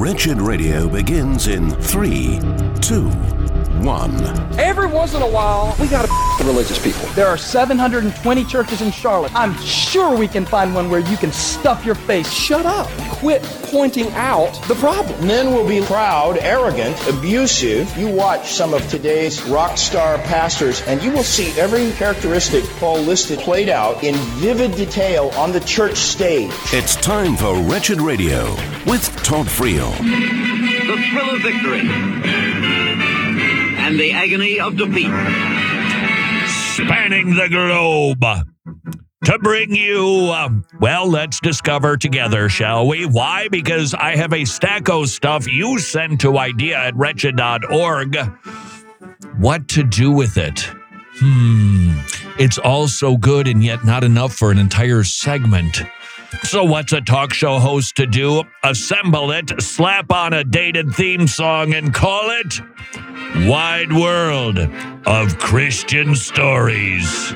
Wretched Radio begins in 3, 2, 1. Every once in a while, we got to religious people. There are 720 churches in Charlotte. I'm sure we can find one where you can stuff your face. Shut up. Quit pointing out the problem. Men will be proud, arrogant, abusive. You watch some of today's rock star pastors, and you will see every characteristic Paul listed played out in vivid detail on the church stage. It's time for Wretched Radio with Todd Friel. The thrill of victory and the agony of defeat. Spanning the globe to bring you, let's discover together, shall we? Why? Because I have a stack of stuff you sent to idea@wretched.org. What to do with it? It's all so good and yet not enough for an entire segment. So what's a talk show host to do? Assemble it, slap on a dated theme song, and call it Wide World of Christian Stories.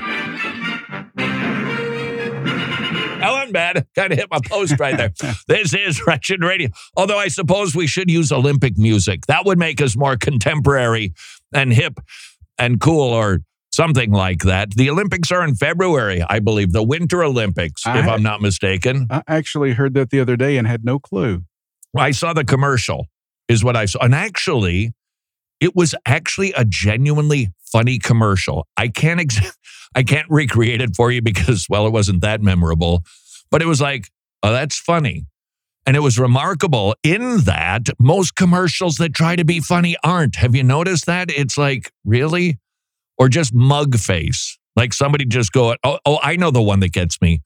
That wasn't bad. Kind of hit my post right there. This is Wretched Radio. Although I suppose we should use Olympic music. That would make us more contemporary and hip and cool, or something like that. The Olympics are in February, I believe. The Winter Olympics, if I'm not mistaken. I actually heard that the other day and had no clue. I saw the commercial, is what I saw. And actually, it was actually a genuinely funny commercial. I can't recreate it for you because, well, it wasn't that memorable. But it was like, oh, that's funny. And it was remarkable in that most commercials that try to be funny aren't. Have you noticed that? It's like, really? Or just mug face. Like somebody just go, oh, I know the one that gets me.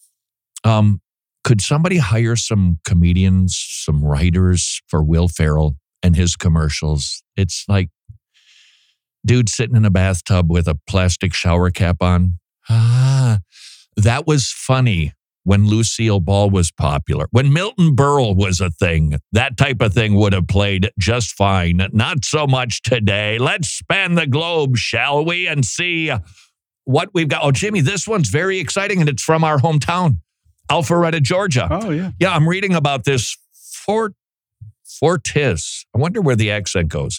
Could somebody hire some comedians, some writers for Will Ferrell and his commercials? It's like dude sitting in a bathtub with a plastic shower cap on. That was funny when Lucille Ball was popular. When Milton Berle was a thing, that type of thing would have played just fine. Not so much today. Let's span the globe, shall we, and see what we've got. Oh, Jimmy, this one's very exciting, and it's from our hometown, Alpharetta, Georgia. Oh, yeah. Yeah, I'm reading about this Fortis. I wonder where the accent goes.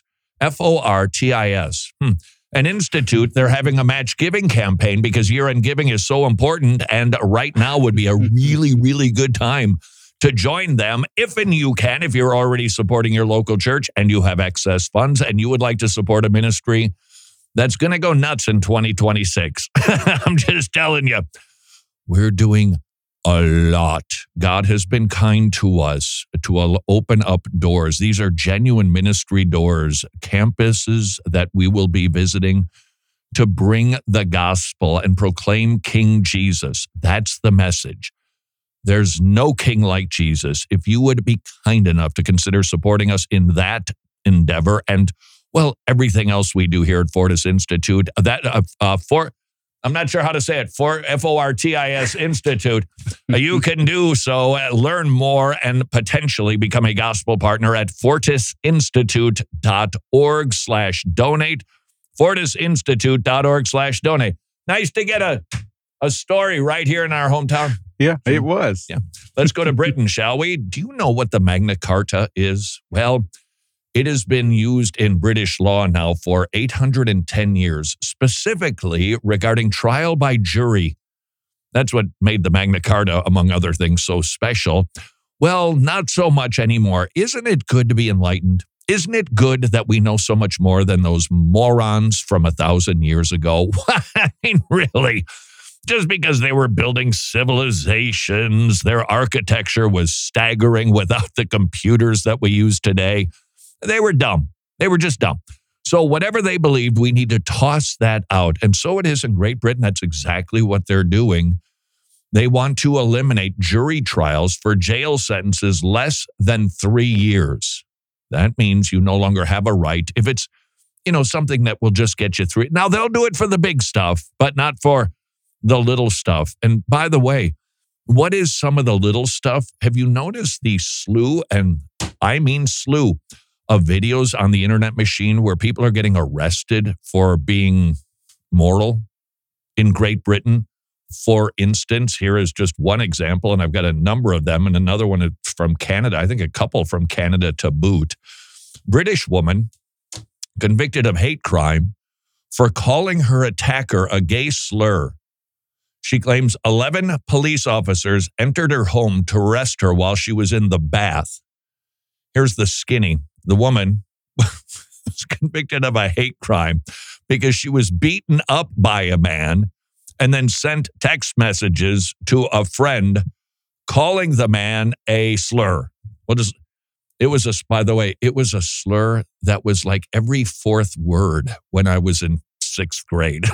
Fortis. An institute. They're having a match giving campaign because year-end giving is so important, and right now would be a really, really good time to join them if and you can, if you're already supporting your local church and you have excess funds and you would like to support a ministry that's going to go nuts in 2026. I'm just telling you, we're doing a lot. God has been kind to us to open up doors. These are genuine ministry doors, campuses that we will be visiting to bring the gospel and proclaim King Jesus. That's the message. There's no king like Jesus. If you would be kind enough to consider supporting us in that endeavor and, well, everything else we do here at Fortis Institute, I'm not sure how to say it, Fortis Institute. You can do so, learn more, and potentially become a gospel partner at fortisinstitute.org/donate. Fortisinstitute.org/donate. Nice to get a story right here in our hometown. Yeah, it was. Yeah. Let's go to Britain, shall we? Do you know what the Magna Carta is? Well, it has been used in British law now for 810 years, specifically regarding trial by jury. That's what made the Magna Carta, among other things, so special. Well, not so much anymore. Isn't it good to be enlightened? Isn't it good that we know so much more than those morons from 1,000 years ago? I mean, really, just because they were building civilizations, their architecture was staggering without the computers that we use today. They were dumb. They were just dumb. So whatever they believed, we need to toss that out. And so it is in Great Britain. That's exactly what they're doing. They want to eliminate jury trials for jail sentences less than 3 years. That means you no longer have a right. If it's, something that will just get you through it. Now, they'll do it for the big stuff, but not for the little stuff. And by the way, what is some of the little stuff? Have you noticed the slew, and I mean slew, of videos on the internet machine where people are getting arrested for being moral in Great Britain For instance, here is just one example, and I've got a number of them, and another one from Canada. I think a couple from Canada to boot. British woman convicted of hate crime for calling her attacker a gay slur. She claims 11 police officers entered her home to arrest her while she was in the bath. Here's the skinny. The woman was convicted of a hate crime because she was beaten up by a man and then sent text messages to a friend calling the man a slur. It was a slur that was like every fourth word when I was in sixth grade.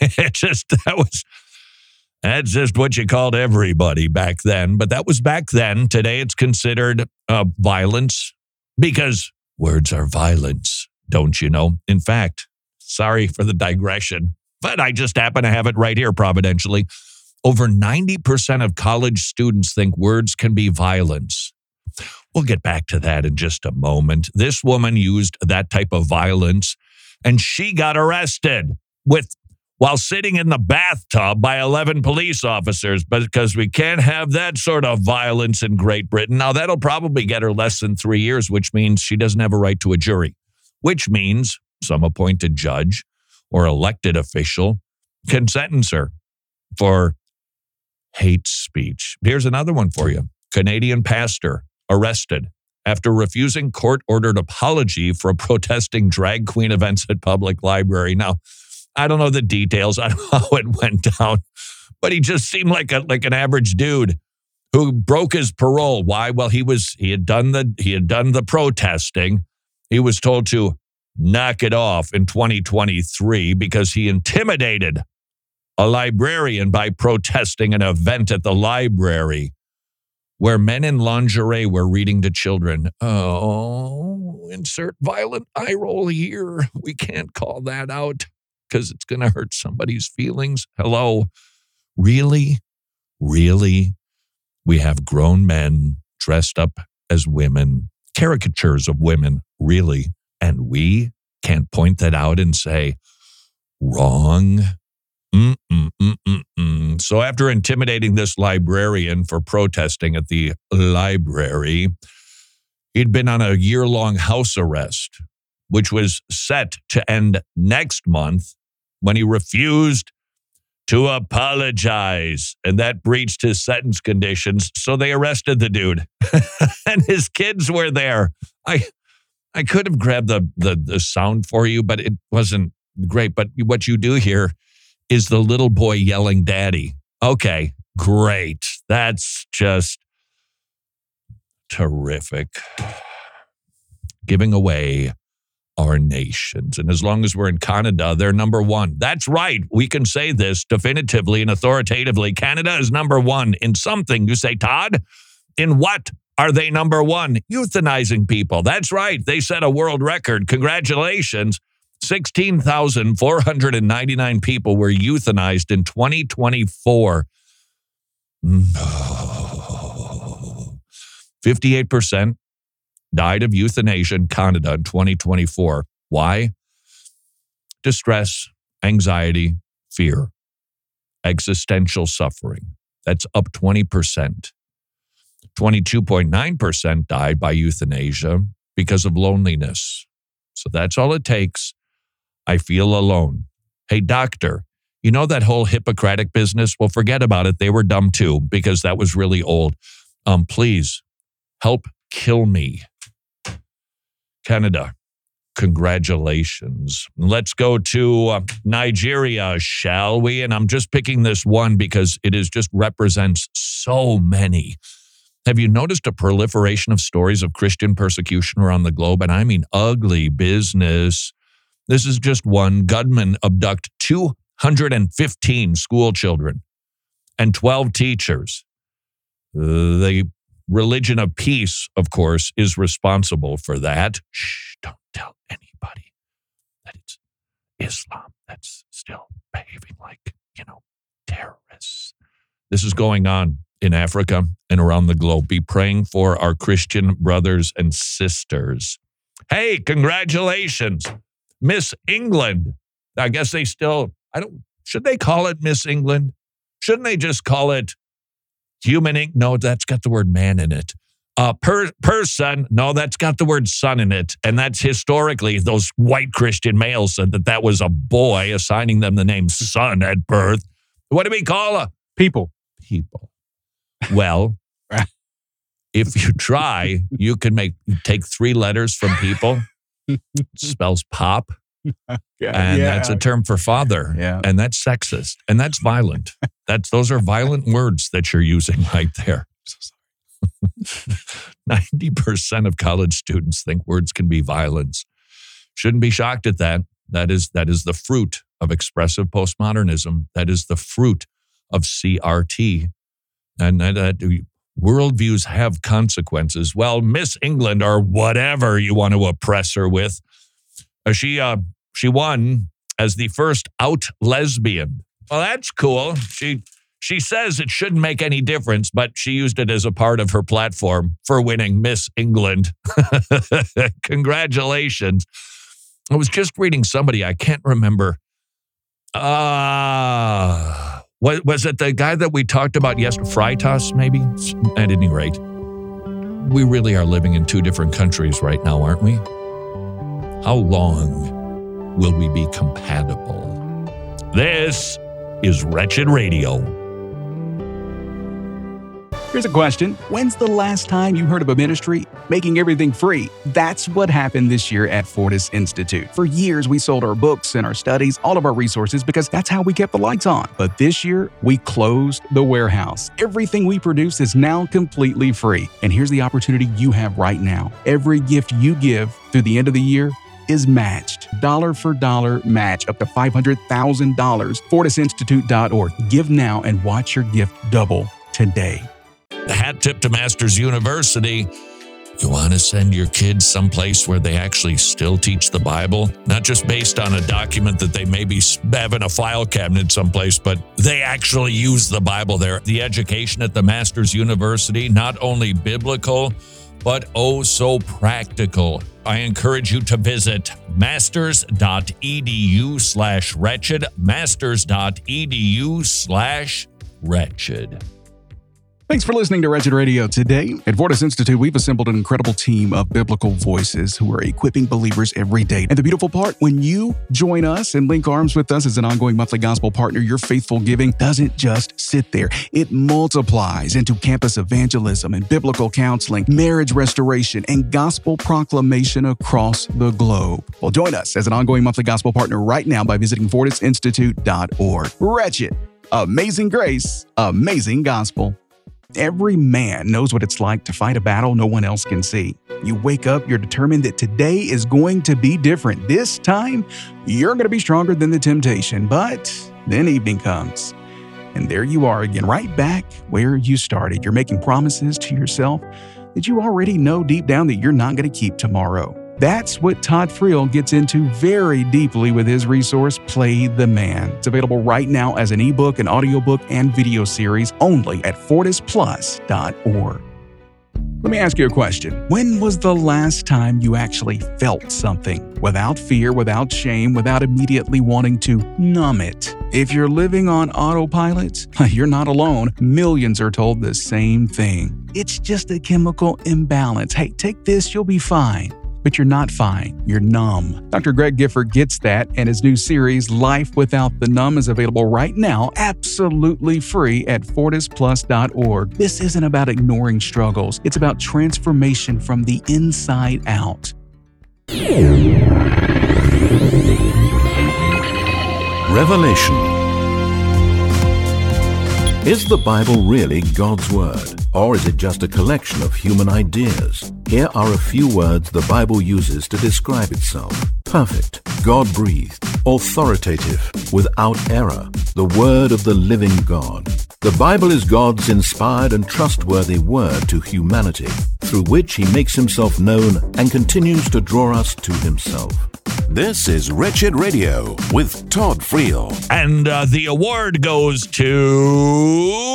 That's just what you called everybody back then. But that was back then. Today it's considered violence because words are violence, don't you know? In fact, sorry for the digression, but I just happen to have it right here providentially. Over 90% of college students think words can be violence. We'll get back to that in just a moment. This woman used that type of violence, and she got arrested while sitting in the bathtub by 11 police officers, because we can't have that sort of violence in Great Britain. Now, that'll probably get her less than 3 years, which means she doesn't have a right to a jury, which means some appointed judge or elected official can sentence her for hate speech. Here's another one for you. Canadian pastor arrested after refusing court-ordered apology for protesting drag queen events at public library. Now, I don't know the details. I don't know how it went down, but he just seemed like an average dude who broke his parole. Why? Well, he had done the protesting. He was told to knock it off in 2023 because he intimidated a librarian by protesting an event at the library where men in lingerie were reading to children. Oh, insert violent eye roll here. We can't call that out because it's going to hurt somebody's feelings. Hello? Really? Really? We have grown men dressed up as women, caricatures of women, really, and we can't point that out and say, wrong. So after intimidating this librarian for protesting at the library, he'd been on a year-long house arrest, which was set to end next month when he refused to apologize. And that breached his sentence conditions. So they arrested the dude. And his kids were there. I could have grabbed the sound for you, but it wasn't great. But what you do here is the little boy yelling, "Daddy." Okay, great. That's just terrific. Giving away our nations. And as long as we're in Canada, they're number one. That's right. We can say this definitively and authoritatively. Canada is number one in something. You say, Todd, in what are they number one? Euthanizing people. That's right. They set a world record. Congratulations. 16,499 people were euthanized in 2024. 58% died of euthanasia in Canada in 2024. Why? Distress, anxiety, fear, existential suffering. That's up 20%. 22.9% died by euthanasia because of loneliness. So that's all it takes. I feel alone. Hey, doctor, you know that whole Hippocratic business? Well, forget about it. They were dumb too, because that was really old. Please help kill me. Canada, congratulations. Let's go to Nigeria, shall we? And I'm just picking this one because it just represents so many. Have you noticed a proliferation of stories of Christian persecution around the globe? And I mean ugly business. This is just one. Gunmen abduct 215 school children and 12 teachers. The Religion of Peace, of course, is responsible for that. Shh, don't tell anybody that it's Islam that's still behaving like, terrorists. This is going on in Africa and around the globe. Be praying for our Christian brothers and sisters. Hey, congratulations. Miss England. I guess they still, should they call it Miss England? Shouldn't they just call it human ink? No, that's got the word man in it. Person, no, that's got the word son in it. And that's historically, those white Christian males said that was a boy, assigning them the name son at birth. What do we call a People. Well, if you try, you can take 3 letters from people. It spells pop. And that's a term for father. Yeah. And that's sexist. And that's violent. Those are violent words that you're using right there. 90% of college students think words can be violence. Shouldn't be shocked at that. That is the fruit of expressive postmodernism. That is the fruit of CRT. And worldviews have consequences. Well, Miss England, or whatever you want to oppress her with, she won as the first out lesbian. Well, that's cool. She says it shouldn't make any difference, but she used it as a part of her platform for winning Miss England. Congratulations. I was just reading somebody, I can't remember. Was it the guy that we talked about yesterday? Freitas, maybe? At any rate, we really are living in 2 different countries right now, aren't we? How long will we be compatible? This is Wretched Radio. Here's a question. When's the last time you heard of a ministry making everything free? That's what happened this year at Fortis Institute. For years, we sold our books and our studies, all of our resources, because that's how we kept the lights on. But this year, we closed the warehouse. Everything we produce is now completely free. And here's the opportunity you have right now. Every gift you give through the end of the year is matched. Dollar for dollar match up to $500,000. FortisInstitute.org. Give now and watch your gift double today. The hat tip to Masters University. You want to send your kids someplace where they actually still teach the Bible? Not just based on a document that they maybe have in a file cabinet someplace, but they actually use the Bible there. The education at the Masters University, not only biblical, but oh so practical. I encourage you to visit masters.edu/wretched, masters.edu/wretched. Thanks for listening to Wretched Radio today. At Fortis Institute, we've assembled an incredible team of biblical voices who are equipping believers every day. And the beautiful part, when you join us and link arms with us as an ongoing monthly gospel partner, your faithful giving doesn't just sit there. It multiplies into campus evangelism and biblical counseling, marriage restoration, and gospel proclamation across the globe. Well, join us as an ongoing monthly gospel partner right now by visiting FortisInstitute.org. Wretched, amazing grace, amazing gospel. Every man knows what it's like to fight a battle no one else can see. You wake up, you're determined that today is going to be different. This time, you're going to be stronger than the temptation. But then evening comes, and there you are again, right back where you started. You're making promises to yourself that you already know deep down that you're not going to keep tomorrow. That's what Todd Friel gets into very deeply with his resource, Play the Man. It's available right now as an ebook, an audiobook, and video series only at FortisPlus.org. Let me ask you a question. When was the last time you actually felt something without fear, without shame, without immediately wanting to numb it? If you're living on autopilot, you're not alone. Millions are told the same thing. It's just a chemical imbalance. Hey, take this, you'll be fine. But you're not fine. You're numb. Dr. Greg Gifford gets that, and his new series, Life Without the Numb, is available right now, absolutely free at FortisPlus.org. This isn't about ignoring struggles. It's about transformation from the inside out. Revelation. Is the Bible really God's Word, or is it just a collection of human ideas? Here are a few words the Bible uses to describe itself. Perfect, God-breathed, authoritative, without error, the Word of the living God. The Bible is God's inspired and trustworthy word to humanity, through which He makes Himself known and continues to draw us to Himself. This is Wretched Radio with Todd Friel. And the award goes to...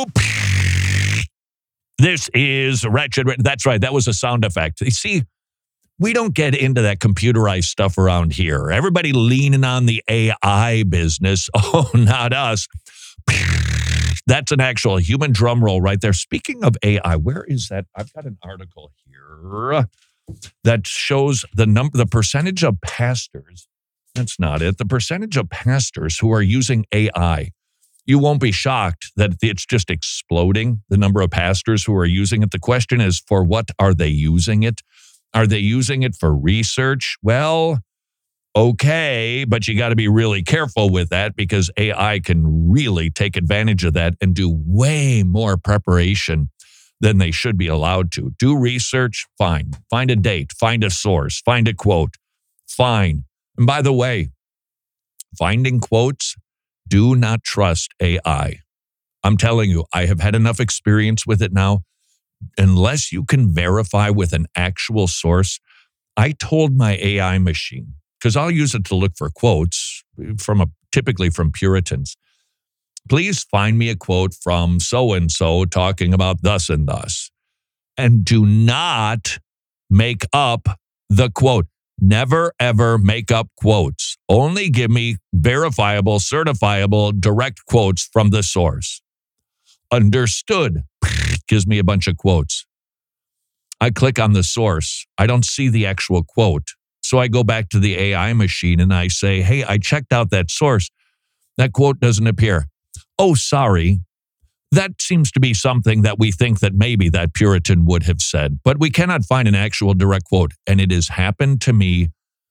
This is Wretched. That's right. That was a sound effect. You see, we don't get into that computerized stuff around here. Everybody leaning on the AI business. Oh, not us. That's an actual human drum roll right there. Speaking of AI, where is that? I've got an article here that shows the percentage of pastors. That's not it. The percentage of pastors who are using AI. You won't be shocked that it's just exploding, the number of pastors who are using it. The question is, for what are they using it? Are they using it for research? Well, okay, but you got to be really careful with that because AI can really take advantage of that and do way more preparation than they should be allowed to. Do research, fine. Find a date, find a source, find a quote, fine. And by the way, finding quotes, do not trust AI. I'm telling you, I have had enough experience with it now. Unless you can verify with an actual source, I told my AI machine, because I'll use it to look for quotes typically from Puritans. Please find me a quote from so-and-so talking about thus and thus. And do not make up the quote. Never, ever make up quotes. Only give me verifiable, certifiable, direct quotes from the source. Understood. Gives me a bunch of quotes. I click on the source. I don't see the actual quote. So I go back to the AI machine and I say, hey, I checked out that source. That quote doesn't appear. Oh, sorry. That seems to be something that we think that maybe that Puritan would have said, but we cannot find an actual direct quote. And it has happened to me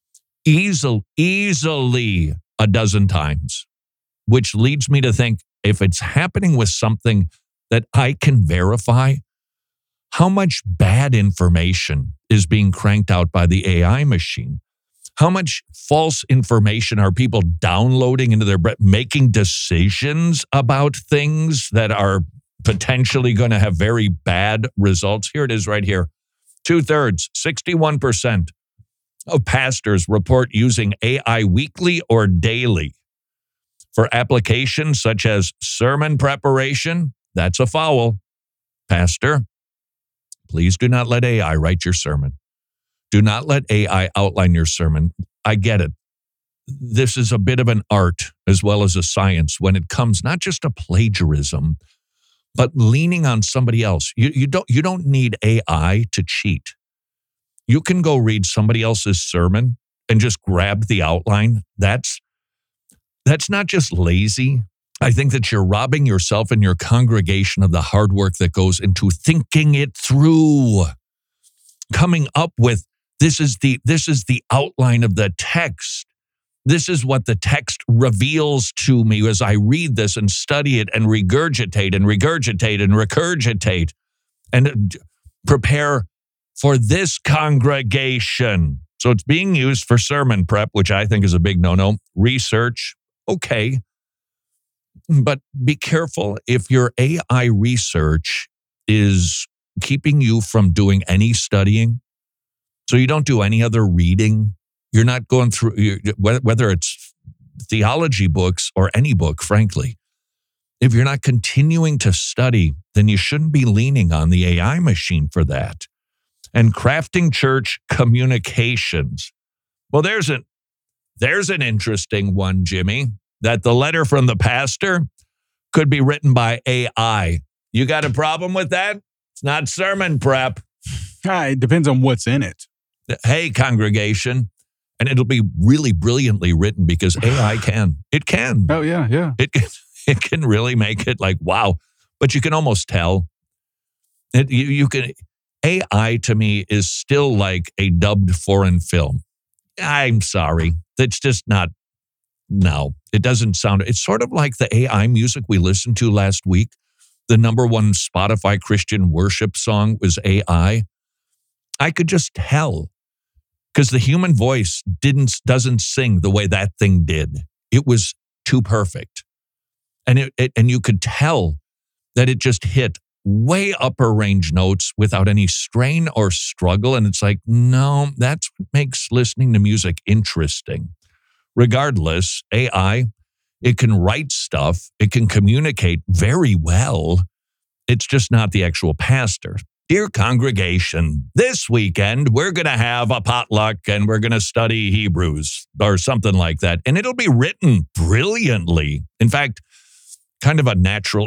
easily a dozen times, which leads me to think if it's happening with something that I can verify, how much bad information is being cranked out by the AI machine? How much false information are people downloading into their brain, making decisions about things that are potentially going to have very bad results? Here it is right here. 2/3, 61% of pastors report using AI weekly or daily for applications such as sermon preparation. That's a foul. Pastor, please do not let AI write your sermon. Do not let AI outline your sermon. I get it. This is a bit of an art as well as a science when it comes not just to plagiarism, but leaning on somebody else. You don't need AI to cheat. You can go read somebody else's sermon and just grab the outline. That's not just lazy. I think that you're robbing yourself and your congregation of the hard work that goes into thinking it through, coming up with this is the outline of the text. This is what the text reveals to me as I read this and study it and regurgitate and regurgitate and regurgitate and prepare for this congregation. So it's being used for sermon prep, which I think is a big no-no. Research, okay. But be careful if your AI research is keeping you from doing any studying. So you don't do any other reading. You're not going through, whether it's theology books or any book, frankly. If you're not continuing to study, then you shouldn't be leaning on the AI machine for that. And crafting church communications. Well, there's an interesting one, Jimmy, that the letter from the pastor could be written by AI. You got a problem with that? It's not sermon prep. It depends on what's in it. Hey, congregation. And it'll be really brilliantly written because AI can. It can. Oh, yeah. It can really make it like, wow. But you can almost tell. You can. AI to me is still like a dubbed foreign film. I'm sorry. That's just not. No, it doesn't sound. It's sort of like the AI music we listened to last week. The number one Spotify Christian worship song was AI. I could just tell because the human voice doesn't sing the way that thing did. It was too perfect, and you could tell that it just hit way upper range notes without any strain or struggle. And it's like, no, that's what makes listening to music interesting. Regardless, AI, it can write stuff. It can communicate very well. It's just not the actual pastor. Dear congregation, this weekend, we're going to have a potluck and we're going to study Hebrews or something like that. And it'll be written brilliantly. In fact, kind of a naturally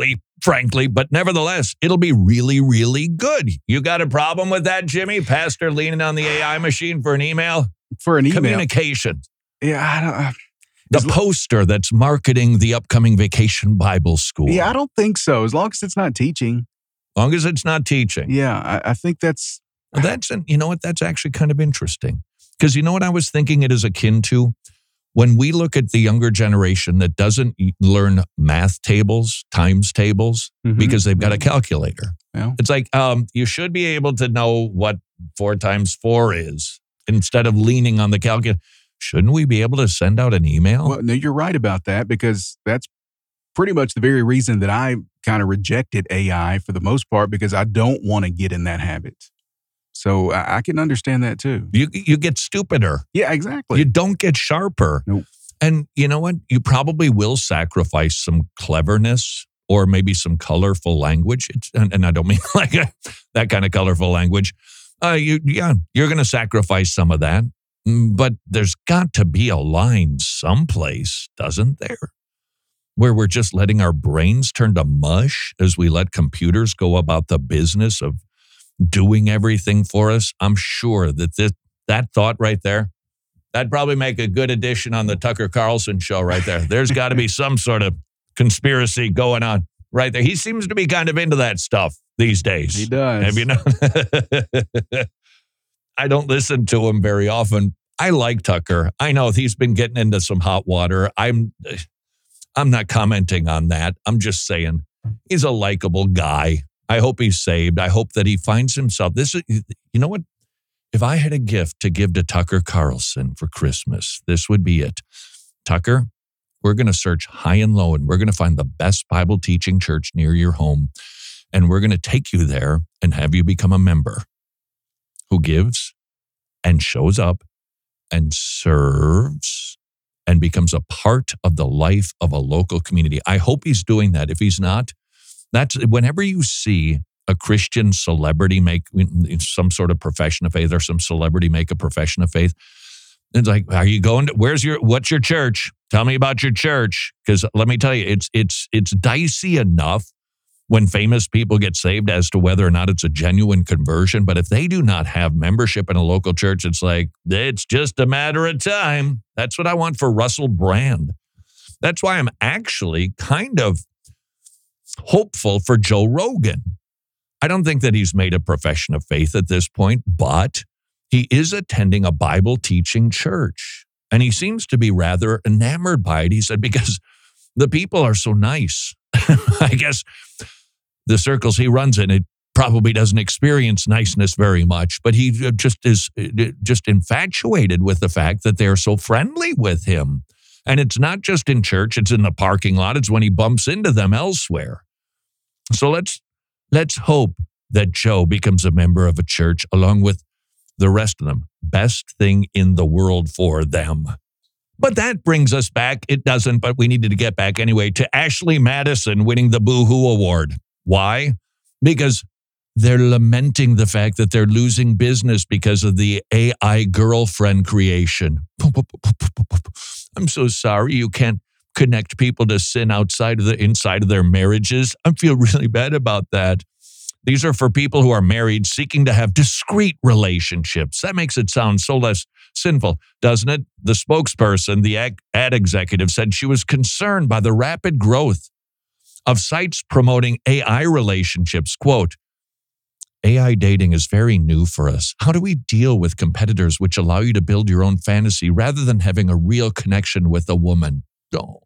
frankly, but nevertheless, it'll be really, really good. You got a problem with that, Jimmy? Pastor leaning on the AI machine for an email? For an email. Communication. Yeah, I don't. The poster that's marketing the upcoming Vacation Bible School. Yeah, I don't think so. As long as it's not teaching. Long as it's not teaching. Yeah, I think that's... You know what? That's actually kind of interesting. Because you know what I was thinking it is akin to? When we look at the younger generation that doesn't learn math tables, times tables, because they've got a calculator. Yeah. It's like, you should be able to know what 4 times 4 is instead of leaning on the calculator. Shouldn't we be able to send out an email? Well, no, you're right about that, because that's pretty much the very reason that I kind of rejected AI for the most part, because I don't want to get in that habit. So I can understand that too. You get stupider. Yeah, exactly. You don't get sharper. Nope. And you know what? You probably will sacrifice some cleverness or maybe some colorful language. And I don't mean like that kind of colorful language. You're going to sacrifice some of that. But there's got to be a line someplace, doesn't there? Where we're just letting our brains turn to mush as we let computers go about the business of doing everything for us. I'm sure that that thought right there, that'd probably make a good addition on the Tucker Carlson show right there. There's got to be some sort of conspiracy going on right there. He seems to be kind of into that stuff these days. He does. Have you know? I don't listen to him very often. I like Tucker. I know he's been getting into some hot water. I'm not commenting on that. I'm just saying he's a likable guy. I hope he's saved. I hope that he finds himself. You know what? If I had a gift to give to Tucker Carlson for Christmas, this would be it. Tucker, we're going to search high and low, and we're going to find the best Bible teaching church near your home. And we're going to take you there and have you become a member who gives and shows up and serves and becomes a part of the life of a local community. I hope he's doing that. If he's not, that's whenever you see a Christian celebrity make some sort of profession of faith, or some celebrity make a profession of faith, it's like, are you going to, what's your church? Tell me about your church. Because let me tell you, it's dicey enough when famous people get saved as to whether or not it's a genuine conversion. But if they do not have membership in a local church, it's like, it's just a matter of time. That's what I want for Russell Brand. That's why I'm actually kind of hopeful for Joe Rogan. I don't think that he's made a profession of faith at this point, but he is attending a Bible teaching church. And he seems to be rather enamored by it. He said, because the people are so nice. I guess the circles he runs in, it probably doesn't experience niceness very much, but he just is just infatuated with the fact that they're so friendly with him. And it's not just in church, it's in the parking lot. It's when he bumps into them elsewhere. So let's hope that Joe becomes a member of a church along with the rest of them. Best thing in the world for them. But that brings us back. It doesn't, but we needed to get back anyway to Ashley Madison winning the Boo Hoo Award. Why? Because they're lamenting the fact that they're losing business because of the AI girlfriend creation. I'm so sorry you can't connect people to sin inside of their marriages. I feel really bad about that. These are for people who are married seeking to have discreet relationships. That makes it sound so less sinful, doesn't it? The spokesperson, the ad executive, said she was concerned by the rapid growth of sites promoting AI relationships. Quote, AI dating is very new for us. How do we deal with competitors which allow you to build your own fantasy rather than having a real connection with a woman? Oh.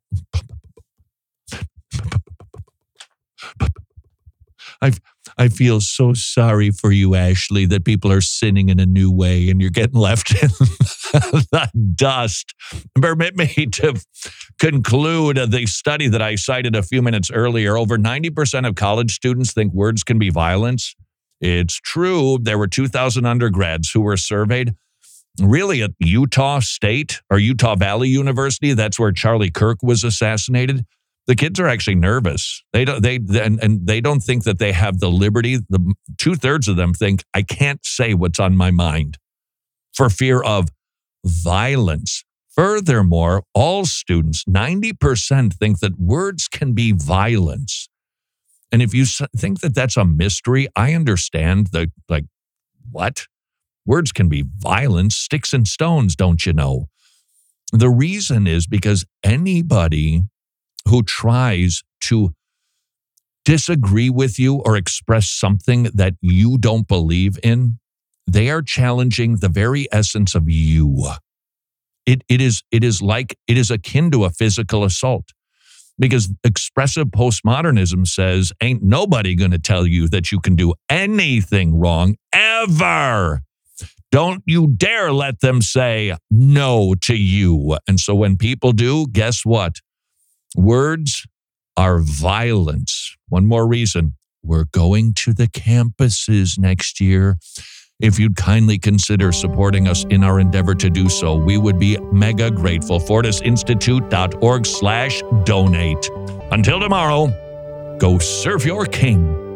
I feel so sorry for you, Ashley, that people are sinning in a new way and you're getting left in the dust. Permit me to conclude the study that I cited a few minutes earlier. Over 90% of college students think words can be violence. It's true. There were 2,000 undergrads who were surveyed. Really, at Utah State or Utah Valley University, that's where Charlie Kirk was assassinated. The kids are actually nervous. They don't think that they have the liberty. The 2/3 of them think, I can't say what's on my mind for fear of violence. Furthermore, all students, 90% think that words can be violence. And if you think that that's a mystery, I understand what? Words can be violence, sticks and stones, don't you know? The reason is because anybody who tries to disagree with you or express something that you don't believe in, they are challenging the very essence of you. It is akin to a physical assault, because expressive postmodernism says ain't nobody going to tell you that you can do anything wrong ever. Don't you dare let them say no to you. And so when people do, guess what? Words are violence. One more reason. We're going to the campuses next year. If you'd kindly consider supporting us in our endeavor to do so, we would be mega grateful. FortisInstitute.org/donate. Until tomorrow, go serve your king.